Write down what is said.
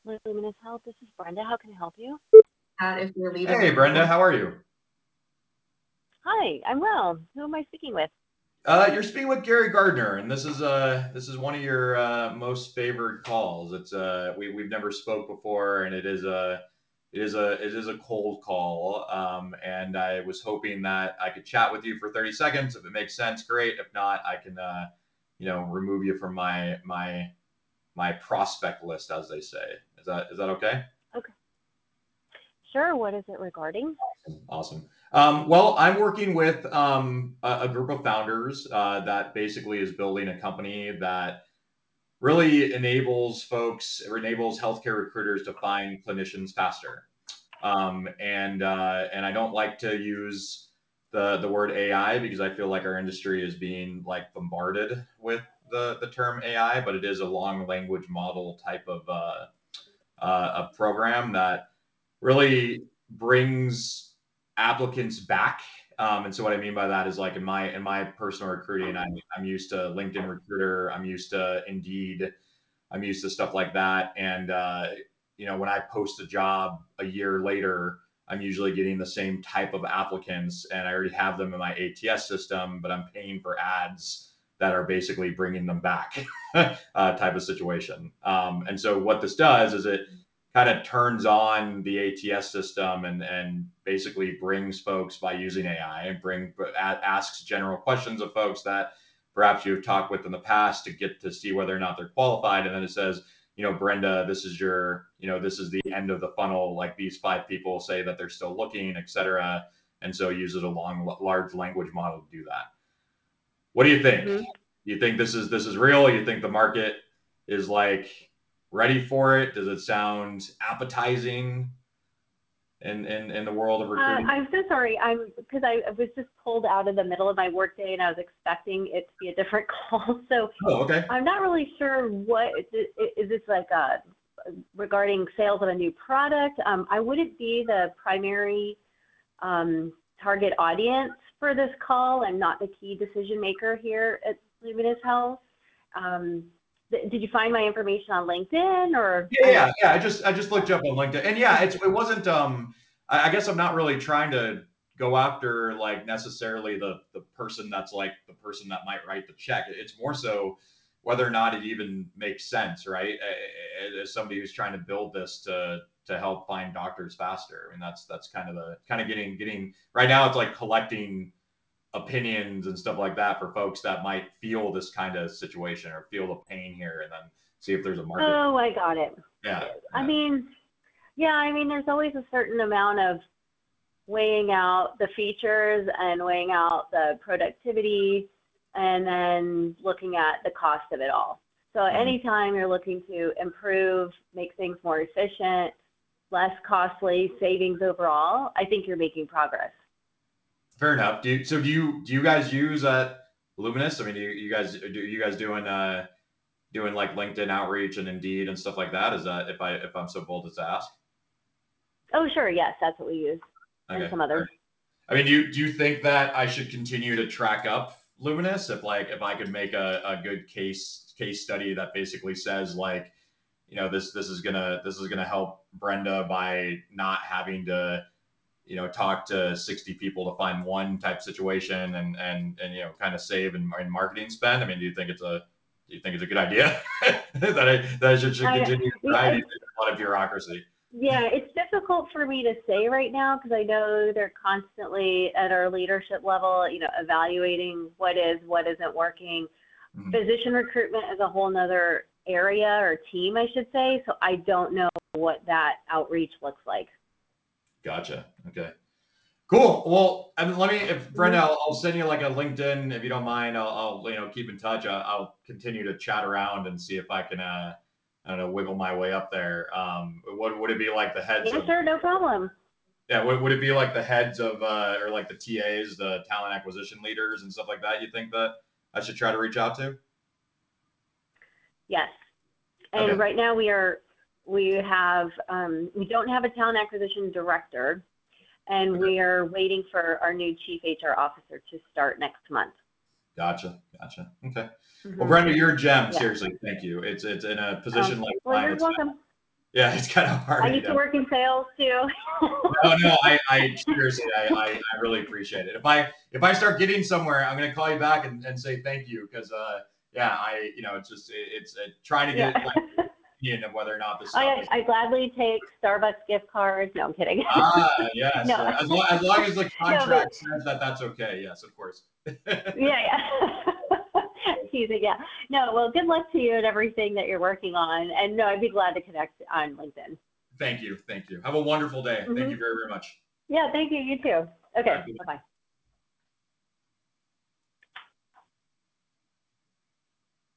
Luminous Health. This is Brenda. How can I help you? That if you're leaving Hey, the Brenda, call. how are you? Hi, I'm well. Who am I speaking with? You're speaking with Gary Gardner, and this is one of your most favored calls. It's we've never spoke before, and it is a cold call. And I was hoping that I could chat with you for 30 seconds. If it makes sense, great. If not, I can remove you from my prospect list, as they say. Is that okay? Okay, sure. What is it regarding? Awesome. Well, I'm working with a group of founders that basically is building a company that really enables healthcare recruiters to find clinicians faster. And I don't like to use the word AI because I feel like our industry is being like bombarded with the term AI, but it is a long language model type of a program that really brings applicants back. And so what I mean by that is like in my personal recruiting, I'm used to LinkedIn Recruiter, I'm used to Indeed, I'm used to stuff like that. And when I post a job a year later, I'm usually getting the same type of applicants, and I already have them in my ATS system, but I'm paying for ads that are basically bringing them back, type of situation. And so what this does is it kind of turns on the ATS system and basically brings folks by using AI and asks general questions of folks that perhaps you've talked with in the past to get to see whether or not they're qualified. And then it says, Brenda, this is the end of the funnel. Like these five people say that they're still looking, et cetera. And so it uses a large language model to do that. What do you think? Mm-hmm. You think this is real? You think the market is like ready for it? Does it sound appetizing in the world of recruiting? I'm so sorry. I'm because I was just pulled out of the middle of my workday and I was expecting it to be a different call. So Oh, okay. I'm not really sure what is this like regarding sales of a new product. I wouldn't be the primary target audience for this call. I'm not the key decision maker here at Luminous Health. Um, did you find my information on LinkedIn or Yeah, yeah, yeah. I just looked you up on LinkedIn, and yeah, it wasn't. I guess I'm not really trying to go after like necessarily the person that's like the person that might write the check. It's more so whether or not it even makes sense, right? As somebody who's trying to build this to help find doctors faster. I mean, that's kind of getting right now. It's like collecting opinions and stuff like that for folks that might feel this kind of situation or feel the pain here, and then see if there's a market. oh, I got it. Yeah, I yeah. mean, yeah, I mean, there's always a certain amount of weighing out the features and weighing out the productivity and then looking at the cost of it all. So Mhm. anytime you're looking to improve, make things more efficient, less costly, savings overall, I think you're making progress. Fair enough. Do you guys use Luminous? I mean, do you guys doing like LinkedIn outreach and Indeed and stuff like that? Is that if I'm so bold as to ask? Oh, sure, yes, that's what we use, and Okay. some others. I mean, do you think that I should continue to track up Luminous if I could make a good case study that basically says like, this is gonna help Brenda by not having to talk to 60 people to find one type situation and kind of save in marketing spend. I mean, do you think it's a good idea that I should I, continue to try? Do yeah, you think there's a lot of bureaucracy? yeah, it's difficult for me to say right now because I know they're constantly at our leadership level, evaluating what isn't working. Mhm. Physician recruitment is a whole nother area or team, I should say. So I don't know what that outreach looks like. Gotcha. Okay. Cool. Well, I mean, if Hmm. Brenda, I'll send you like a LinkedIn if you don't mind. I'll keep in touch. I'll continue to chat around and see if I can I don't know, wiggle my way up there. Would it be like the heads Yeah, of sure, no problem. yeah? Would it be like the heads of or like the TAs, the talent acquisition leaders and stuff like that? You think that I should try to reach out to? Yes. And Okay. right now we don't have a talent acquisition director, and Okay. we are waiting for our new chief HR officer to start next month. Gotcha. Gotcha. Okay. Well, Hmm. Brenda, you're a gem. Yeah. Seriously, thank you. It's in a position like Well, mine. you're welcome. Yeah, it's kind of I hard, you used to know. work in sales too. No, no, I seriously, I really appreciate it. If I start getting somewhere, I'm gonna call you back and say thank you because yeah, it's just it's trying to Yeah. get like opinion of whether or not this stuff is. I gladly take Starbucks gift cards. No, I'm kidding. Yes, No, as long as the no, but contract says that that's okay. Yes, of course. yeah, yeah. Teasing, yeah. No, well, good luck to you and everything that you're working on. And no, I'd be glad to connect on LinkedIn. Thank you, thank you. Have a wonderful day. Thank Hmm. you very, very much. Yeah, thank you. You too. All Okay, right. bye bye.